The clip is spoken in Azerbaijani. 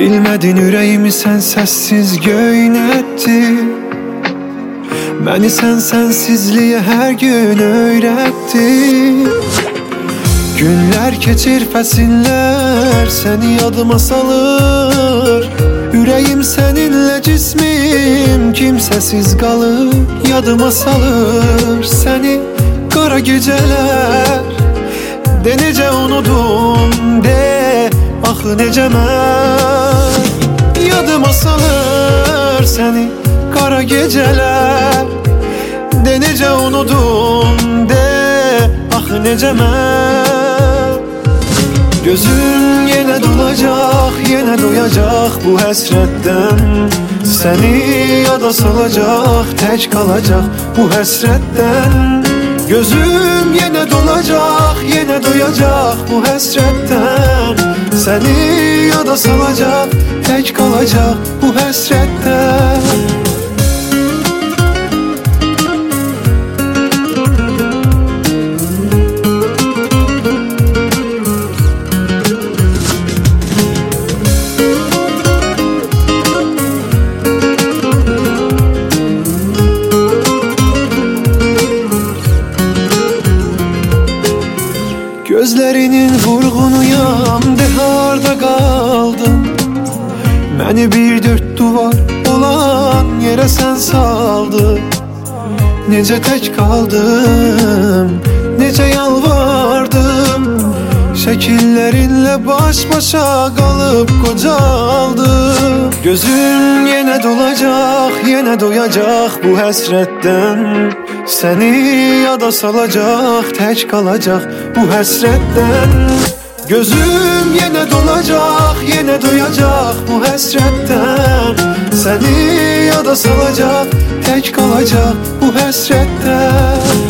Bilmədin ürəyimi sən səssiz göynətdi. Məni sən sənsizliyə hər gün öyrətdi. Günlər keçir, fəsillər səni yadıma salır. Ürəyim səninlə, cismim kimsəsiz qalır. Yadıma salır səni qara gecələr. De necə unudum, de axı necə mən. Yadıma salır səni qara gecələr. De necə unudum, de axı necə mən. Gözüm yenə dolacaq, yenə doyacaq bu həsrətdən. Səni yada salacaq, tək qalacaq bu həsrətdən. Gözüm yenə dolacaq, yenə doyacaq bu həsrətdən. Səni yada salacaq, tək qalacaq bu həsrətdən. Gözlərinin vurğunuyam, de harda qaldın. Məni bir dörd duvar olan yerə sən saldın. Necə tək qaldım, necə yalvardım. Şəkillərinlə baş-başa qalıb qocaldım. Gözüm yenə dolacaq, yenə doyacaq bu həsrətdən. Səni yada salacaq, tək qalacaq bu həsrətdən. Gözüm yenə dolacaq, yenə doyacaq bu həsrətdən. Səni yada salacaq, tək qalacaq bu həsrətdən.